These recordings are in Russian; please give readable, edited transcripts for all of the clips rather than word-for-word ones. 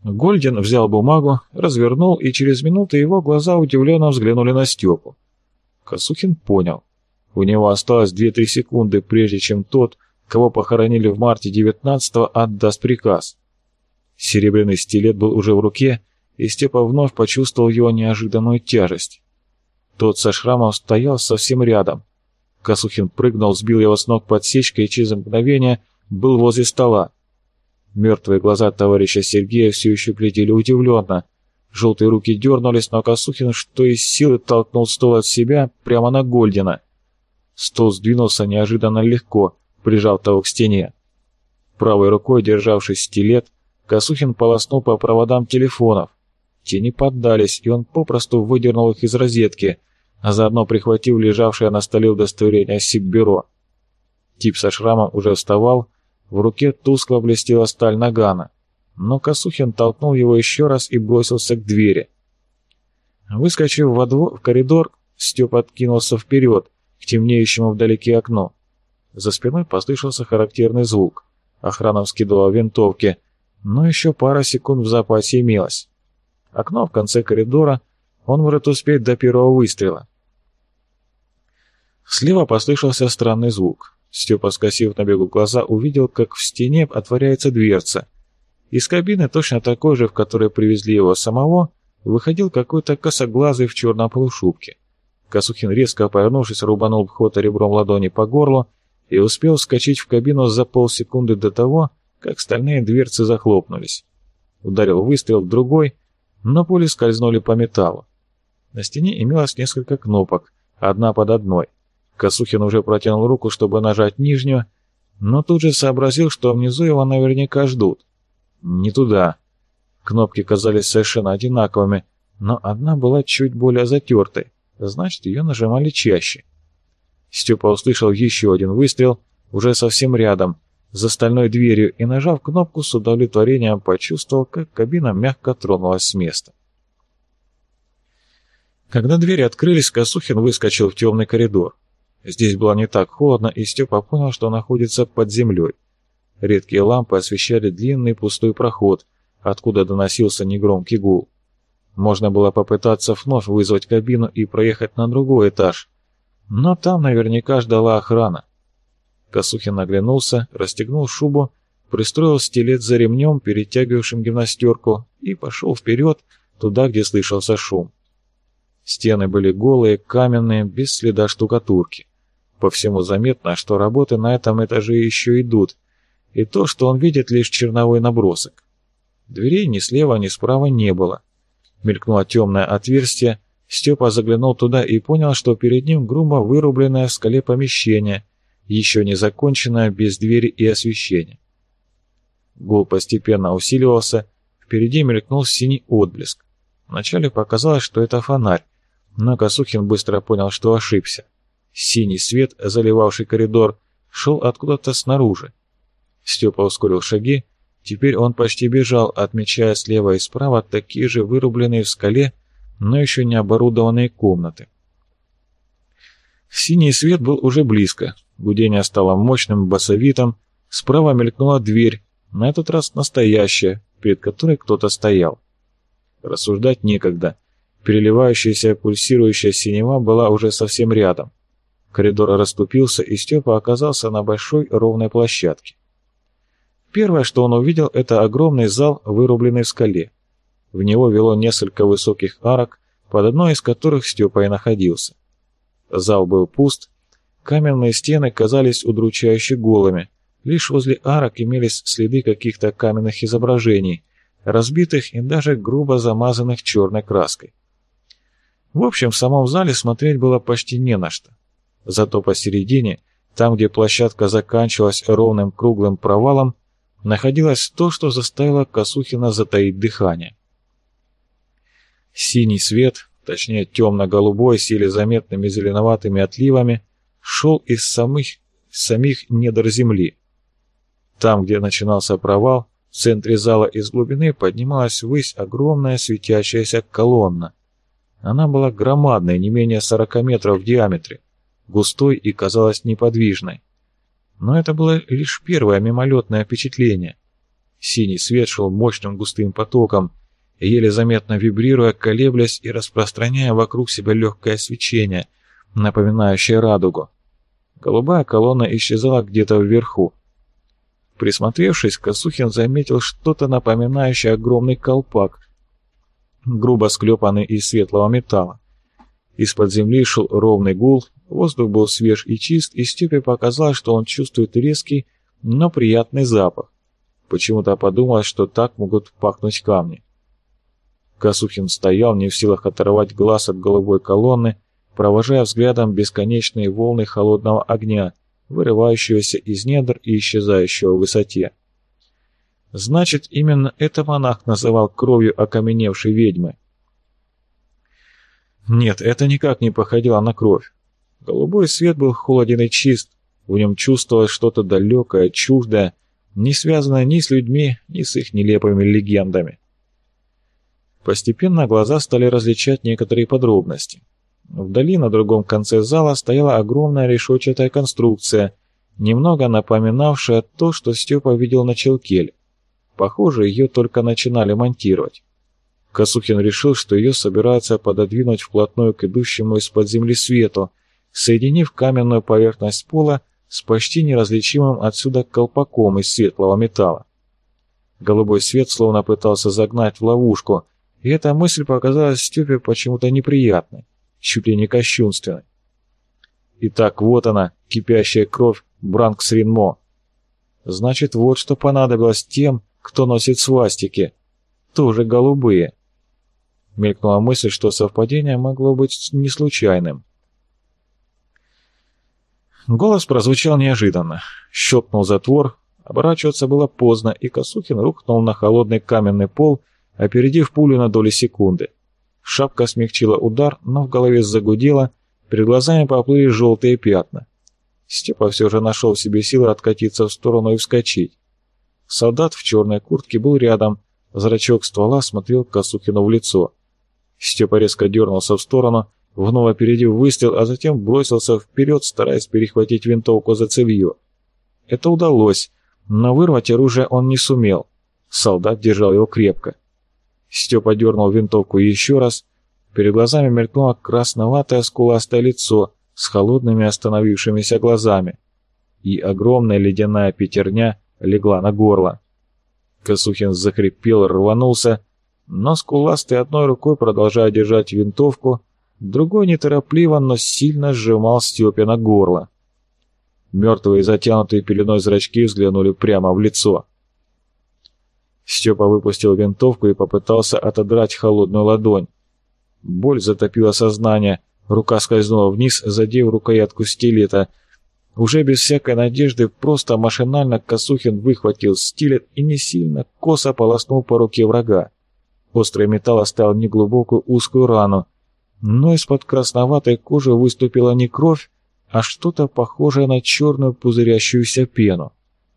Гольден взял бумагу, развернул, и через минуту его глаза удивленно взглянули на Степу. Косухин понял. У него осталось 2-3 секунды, прежде чем тот, кого похоронили в марте 19-го, отдаст приказ. Серебряный стилет был уже в руке, и Степа вновь почувствовал его неожиданную тяжесть. Тот со шрамом стоял совсем рядом. Косухин прыгнул, сбил его с ног подсечкой и через мгновение был возле стола. Мертвые глаза товарища Сергея все еще глядели удивленно. Желтые руки дернулись, но Косухин, что из силы, толкнул стол от себя прямо на Гольдена. Стол сдвинулся неожиданно легко, прижав того к стене. Правой рукой, державшись стилет, Косухин полоснул по проводам телефонов. Те не поддались, и он попросту выдернул их из розетки, а заодно прихватив лежавшее на столе удостоверение Сиббюро. Тип со шрамом уже вставал, в руке тускло блестела сталь нагана, но Косухин толкнул его еще раз и бросился к двери. Выскочив в коридор, Степа откинулся вперед, к темнеющему вдалеке окну. За спиной послышался характерный звук. Охрана вскидывала винтовки, но еще пара секунд в запасе имелось. Окно в конце коридора, он может успеть до первого выстрела. Слева послышался странный звук. Степа, скосив на бегу глаза, увидел, как в стене отворяется дверца. Из кабины, точно такой же, в которой привезли его самого, выходил какой-то косоглазый в черном полушубке. Косухин, резко повернувшись, рубанул Бхота ребром ладони по горлу и успел вскочить в кабину за полсекунды до того, как стальные дверцы захлопнулись. Ударил выстрел, другой, но пули скользнули по металлу. На стене имелось несколько кнопок, одна под одной. Косухин уже протянул руку, чтобы нажать нижнюю, но тут же сообразил, что внизу его наверняка ждут. Не туда. Кнопки казались совершенно одинаковыми, но одна была чуть более затертой, значит, ее нажимали чаще. Степа услышал еще один выстрел, уже совсем рядом, за стальной дверью, и, нажав кнопку, с удовлетворением почувствовал, как кабина мягко тронулась с места. Когда двери открылись, Косухин выскочил в темный коридор. Здесь было не так холодно, и Степа понял, что находится под землей. Редкие лампы освещали длинный пустой проход, откуда доносился негромкий гул. Можно было попытаться вновь вызвать кабину и проехать на другой этаж, но там наверняка ждала охрана. Косухин оглянулся, расстегнул шубу, пристроил стилет за ремнем, перетягивавшим гимнастерку, и пошел вперед, туда, где слышался шум. Стены были голые, каменные, без следа штукатурки. По всему заметно, что работы на этом этаже еще идут, и то, что он видит, лишь черновой набросок. Дверей ни слева, ни справа не было. Мелькнуло темное отверстие, Степа заглянул туда и понял, что перед ним грубо вырубленное в скале помещение, еще не законченное, без двери и освещения. Гул постепенно усиливался, впереди мелькнул синий отблеск. Вначале показалось, что это фонарь, но Косухин быстро понял, что ошибся. Синий свет, заливавший коридор, шел откуда-то снаружи. Степа ускорил шаги, теперь он почти бежал, отмечая слева и справа такие же вырубленные в скале, но еще не оборудованные комнаты. Синий свет был уже близко, гудение стало мощным, басовитым, справа мелькнула дверь, на этот раз настоящая, перед которой кто-то стоял. Рассуждать некогда, переливающаяся пульсирующая синева была уже совсем рядом. Коридор расступился, и Степа оказался на большой ровной площадке. Первое, что он увидел, это огромный зал, вырубленный в скале. В него вело несколько высоких арок, под одной из которых Степа и находился. Зал был пуст, каменные стены казались удручающе голыми, лишь возле арок имелись следы каких-то каменных изображений, разбитых и даже грубо замазанных черной краской. В общем, в самом зале смотреть было почти не на что. Зато посередине, там, где площадка заканчивалась ровным круглым провалом, находилось то, что заставило Косухина затаить дыхание. Синий свет, точнее темно-голубой, с еле заметными зеленоватыми отливами, шел из самих недр земли. Там, где начинался провал, в центре зала из глубины поднималась ввысь огромная светящаяся колонна. Она была громадной, не менее 40 метров в диаметре, густой и казалась неподвижной. Но это было лишь первое мимолетное впечатление. Синий свет шел мощным густым потоком, еле заметно вибрируя, колеблясь и распространяя вокруг себя легкое свечение, напоминающее радугу. Голубая колонна исчезала где-то вверху. Присмотревшись, Косухин заметил что-то напоминающее огромный колпак, грубо склепанный из светлого металла. Из-под земли шел ровный гул, воздух был свеж и чист, и Степе показалось, что он чувствует резкий, но приятный запах. Почему-то подумалось, что так могут пахнуть камни. Косухин стоял, не в силах оторвать глаз от голубой колонны, провожая взглядом бесконечные волны холодного огня, вырывающегося из недр и исчезающего в высоте. Значит, именно это монах называл кровью окаменевшей ведьмы. Нет, это никак не походило на кровь. Голубой свет был холоден и чист, в нем чувствовалось что-то далекое, чуждое, не связанное ни с людьми, ни с их нелепыми легендами. Постепенно глаза стали различать некоторые подробности. Вдали, на другом конце зала, стояла огромная решетчатая конструкция, немного напоминавшая то, что Степа видел на Челкеле. Похоже, ее только начинали монтировать. Косухин решил, что ее собираются пододвинуть вплотную к идущему из-под земли свету, соединив каменную поверхность пола с почти неразличимым отсюда колпаком из светлого металла. Голубой свет словно пытался загнать в ловушку, и эта мысль показалась Степе почему-то неприятной, чуть ли не кощунственной. Итак, вот она, кипящая кровь Бранкс-Ринмо. Значит, вот что понадобилось тем, кто носит свастики. Тоже голубые. Мелькнула мысль, что совпадение могло быть не случайным. Голос прозвучал неожиданно. Щелкнул затвор, оборачиваться было поздно, и Косухин рухнул на холодный каменный пол, опередив пулю на доли секунды. Шапка смягчила удар, но в голове загудело, перед глазами поплыли желтые пятна. Степа все же нашел в себе силы откатиться в сторону и вскочить. Солдат в черной куртке был рядом, зрачок ствола смотрел Косухину в лицо. Степа резко дернулся в сторону, вновь опередив выстрел, а затем бросился вперед, стараясь перехватить винтовку за цевьё. Это удалось, но вырвать оружие он не сумел. Солдат держал его крепко. Степа дернул винтовку еще раз. Перед глазами мелькнуло красноватое скуластое лицо с холодными остановившимися глазами. И огромная ледяная пятерня легла на горло. Косухин захрипел, рванулся, но скуластый одной рукой, продолжая держать винтовку, другой неторопливо, но сильно сжимал Степе на горло. Мертвые, затянутые пеленой зрачки взглянули прямо в лицо. Степа выпустил винтовку и попытался отодрать холодную ладонь. Боль затопила сознание, рука скользнула вниз, задев рукоятку стилета. Уже без всякой надежды, просто машинально Косухин выхватил стилет и не сильно косо полоснул по руке врага. Острый металл оставил неглубокую узкую рану, но из-под красноватой кожи выступила не кровь, а что-то похожее на черную пузырящуюся пену.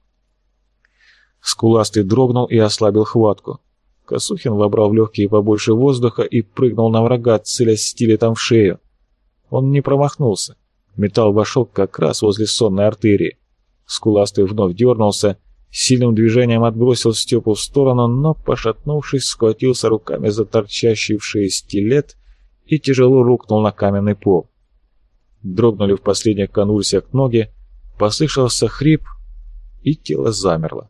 Скуластый дрогнул и ослабил хватку. Косухин вобрал в легкие побольше воздуха и прыгнул на врага, целясь стилетом в шею. Он не промахнулся. Металл вошел как раз возле сонной артерии. Скуластый вновь дернулся, сильным движением отбросил Степу в сторону, но, пошатнувшись, схватился руками за торчащий в шее стилет и тяжело рухнул на каменный пол. Дрогнули в последних конвульсиях ноги, послышался хрип, и тело замерло.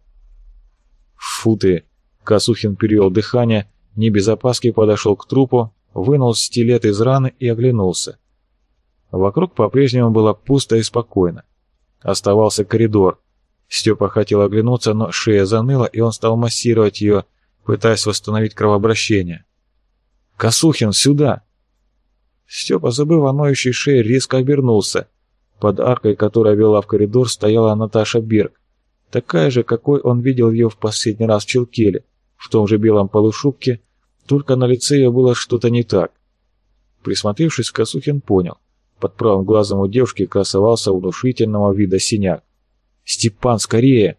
«Фу ты!» — Косухин перевел дыхание, не без опаски подошел к трупу, вынул стилет из раны и оглянулся. Вокруг по-прежнему было пусто и спокойно. Оставался коридор. Степа хотел оглянуться, но шея заныла, и он стал массировать ее, пытаясь восстановить кровообращение. «Косухин, сюда!» Степа, забыв о ноющей шее, резко обернулся. Под аркой, которая вела в коридор, стояла Наташа Берг. Такая же, какой он видел ее в последний раз в Челкеле, в том же белом полушубке, только на лице ее было что-то не так. Присмотревшись, Косухин понял. Под правым глазом у девушки красовался внушительного вида синяк. «Степан, скорее!»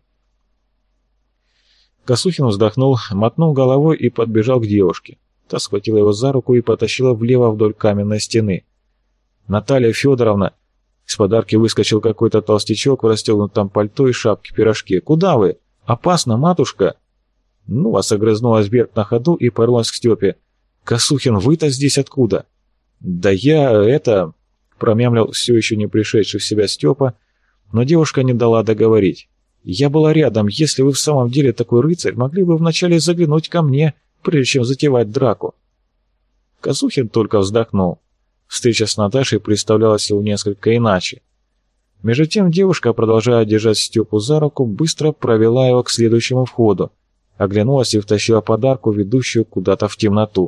Косухин вздохнул, мотнул головой и подбежал к девушке. Та схватила его за руку и потащила влево вдоль каменной стены. «Наталья Федоровна!» Из подарки выскочил какой-то толстячок в расстегнутом пальто и шапке-пирожке. «Куда вы? Опасно, матушка!» «Ну вас!» — огрызнулась Берг на ходу и порвалась к Степе. «Косухин, вы-то здесь откуда?» «Да я это...» — промямлил все еще не пришедший в себя Степа, но девушка не дала договорить. «Я была рядом. Если вы в самом деле такой рыцарь, могли бы вначале заглянуть ко мне, прежде чем затевать драку». Косухин только вздохнул. Встреча с Наташей представлялась ему несколько иначе. Между тем девушка, продолжая держать Степу за руку, быстро провела его к следующему входу, оглянулась и втащила подарку, ведущую куда-то в темноту.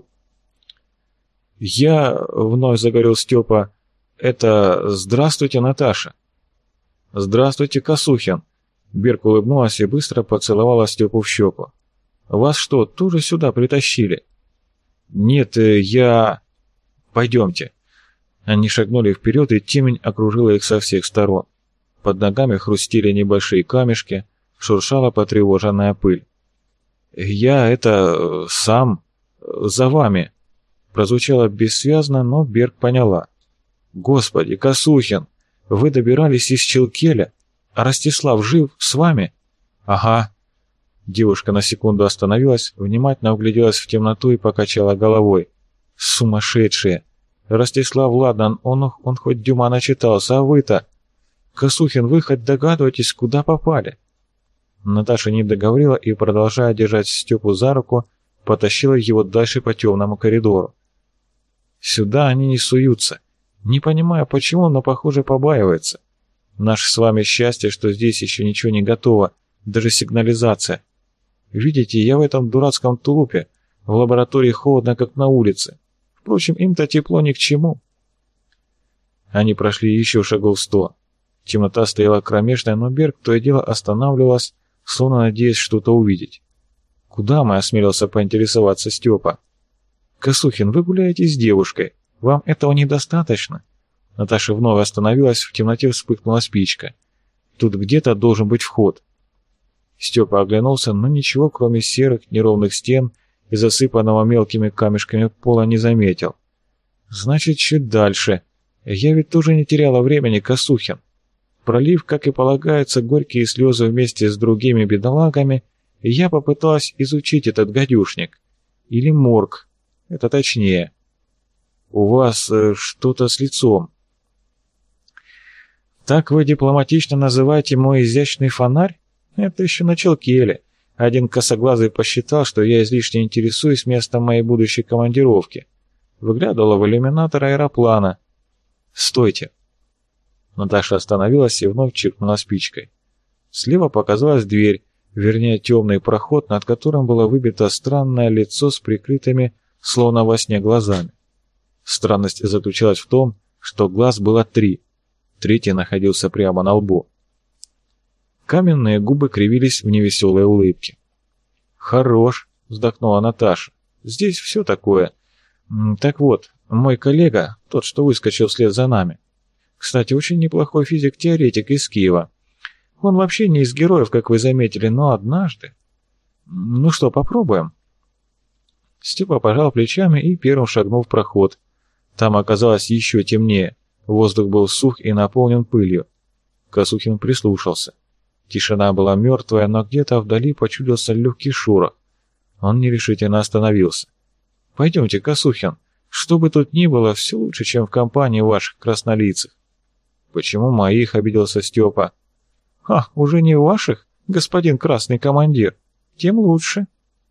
«Я...» — вновь заговорил Степа. «Это... Здравствуйте, Наташа!» «Здравствуйте, Косухин!» Берг улыбнулась и быстро поцеловала Степу в щеку. «Вас что, тоже сюда притащили?» «Нет, я...» «Пойдемте». Они шагнули вперед, и темень окружила их со всех сторон. Под ногами хрустели небольшие камешки, шуршала потревоженная пыль. «Я это... сам... за вами...» Прозвучало бессвязно, но Берг поняла. «Господи, Косухин, вы добирались из Челкеля, а Ростислав жив с вами?» «Ага». Девушка на секунду остановилась, внимательно угляделась в темноту и покачала головой. «Сумасшедшие! Ростислав, ладно, он хоть Дюма начитался, а вы-то... Косухин, вы хоть догадываетесь, куда попали?» Наташа не договорила и, продолжая держать Степу за руку, потащила его дальше по темному коридору. «Сюда они не суются. Не понимаю почему, но, похоже, побаиваются. Наше с вами счастье, что здесь еще ничего не готово, даже сигнализация. Видите, я в этом дурацком тулупе, в лаборатории холодно, как на улице. Впрочем, им-то тепло ни к чему». Они прошли еще шагов 100. Темнота стояла кромешная, но Берг то и дело останавливалась, словно надеясь что-то увидеть. «Куда мы?» — осмелился поинтересоваться Степа. «Косухин, вы гуляете с девушкой. Вам этого недостаточно?» Наташа вновь остановилась, в темноте вспыхнула спичка. «Тут где-то должен быть вход». Степа оглянулся, но ничего, кроме серых неровных стен и засыпанного мелкими камешками пола, не заметил. «Значит, чуть дальше. Я ведь тоже не теряла времени, Косухин. Пролив, как и полагается, горькие слезы вместе с другими бедолагами, и я попыталась изучить этот гадюшник. Или морг. Это точнее. У вас что-то с лицом». «Так вы дипломатично называете мой изящный фонарь? Это еще на Челкеле. Один косоглазый посчитал, что я излишне интересуюсь местом моей будущей командировки. Выглядывала в иллюминатор аэроплана. Стойте!» Наташа остановилась и вновь чиркнула спичкой. Слева показалась дверь, вернее темный проход, над которым было выбито странное лицо с прикрытыми, словно во сне, глазами. Странность заключалась в том, что глаз было 3. Третий находился прямо на лбу. Каменные губы кривились в невеселой улыбке. «Хорош», — вздохнула Наташа. «Здесь все такое. Так вот, мой коллега, тот, что выскочил вслед за нами. Кстати, очень неплохой физик-теоретик из Киева. Он вообще не из героев, как вы заметили, но однажды... Ну что, попробуем?» Степа пожал плечами и первым шагнул в проход. Там оказалось еще темнее. Воздух был сух и наполнен пылью. Косухин прислушался. Тишина была мертвая, но где-то вдали почудился легкий шорох. Он нерешительно остановился. «Пойдемте, Косухин. Что бы тут ни было, все лучше, чем в компании ваших краснолицых». «Почему моих?» — обиделся Степа. «Ха, уже не ваших, господин красный командир. Тем лучше».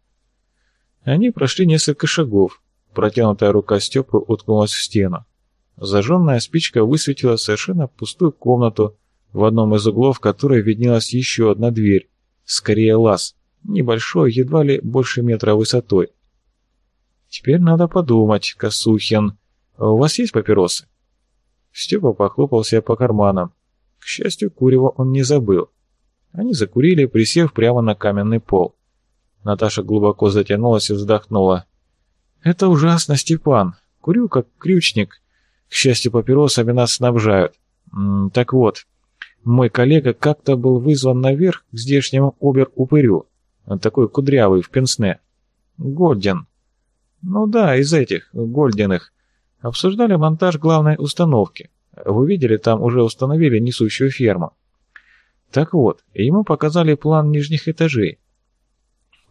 Они прошли несколько шагов. Протянутая рука Степы уткнулась в стену. Зажженная спичка высветила совершенно пустую комнату, в одном из углов которой виднелась еще одна дверь, скорее лаз, небольшой, едва ли больше метра высотой. «Теперь надо подумать, Косухин. У вас есть папиросы?» Степа похлопал себя по карманам. К счастью, курева он не забыл. Они закурили, присев прямо на каменный пол. Наташа глубоко затянулась и вздохнула. «Это ужасно, Степан. Курю как крючник. К счастью, папиросами нас снабжают. Так вот, мой коллега как-то был вызван наверх к здешнему обер-упырю. Он такой кудрявый, в пенсне. Гольден. Ну да, из этих, Гольдиных. Обсуждали монтаж главной установки. Вы видели, там уже установили несущую ферму. Так вот, ему показали план нижних этажей.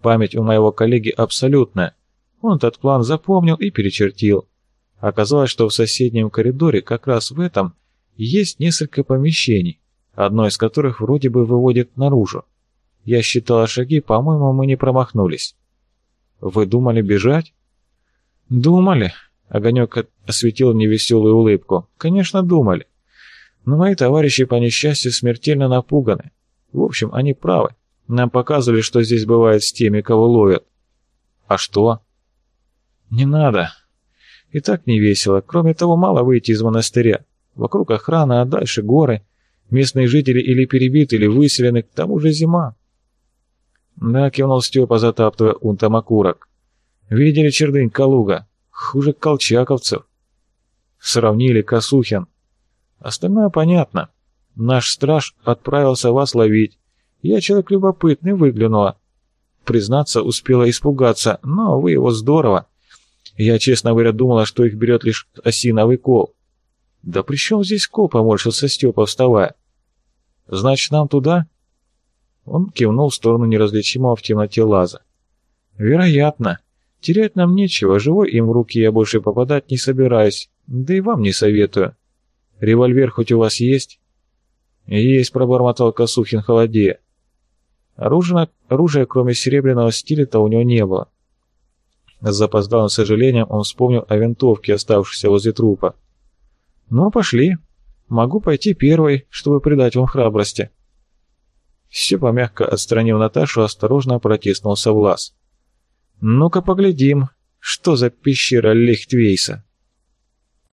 Память у моего коллеги абсолютная. Он этот план запомнил и перечертил. Оказалось, что в соседнем коридоре, как раз в этом, есть несколько помещений, одно из которых вроде бы выводит наружу. Я считала шаги, по-моему, мы не промахнулись. Вы думали бежать? Думали. Огонек осветил мне веселую улыбку. Конечно, думали. Но мои товарищи по несчастью смертельно напуганы. В общем, они правы. Нам показывали, что здесь бывает с теми, кого ловят. А что? Не надо. И так не весело. Кроме того, мало выйти из монастыря. Вокруг охрана, а дальше горы. Местные жители или перебиты, или выселены, к тому же зима. Да, кивнул Степа, затаптывая унтом окурок. Видели, чердынь, Калуга? Хуже колчаковцев. Сравнили, Косухин. Остальное понятно. Наш страж отправился вас ловить. Я человек любопытный, выглянула. Признаться, успела испугаться, но вы его здорово. Я, честно говоря, думала, что их берет лишь осиновый кол. Да при чем здесь кол, поморщился Степа, вставая. Значит, нам туда? Он кивнул в сторону неразличимого в темноте лаза. Вероятно. Терять нам нечего, живой им в руки я больше попадать не собираюсь, да и вам не советую. Револьвер хоть у вас есть? Есть, пробормотал Косухин, холодея. Оружия, кроме серебряного стилета, у него не было. С запоздалым сожалением он вспомнил о винтовке, оставшейся возле трупа. Ну, пошли. Могу пойти первой, чтобы придать вам храбрости. Степа, мягко отстранив Наташу, осторожно протиснулся в лаз. Ну-ка поглядим, что за пещера Лихтвейса.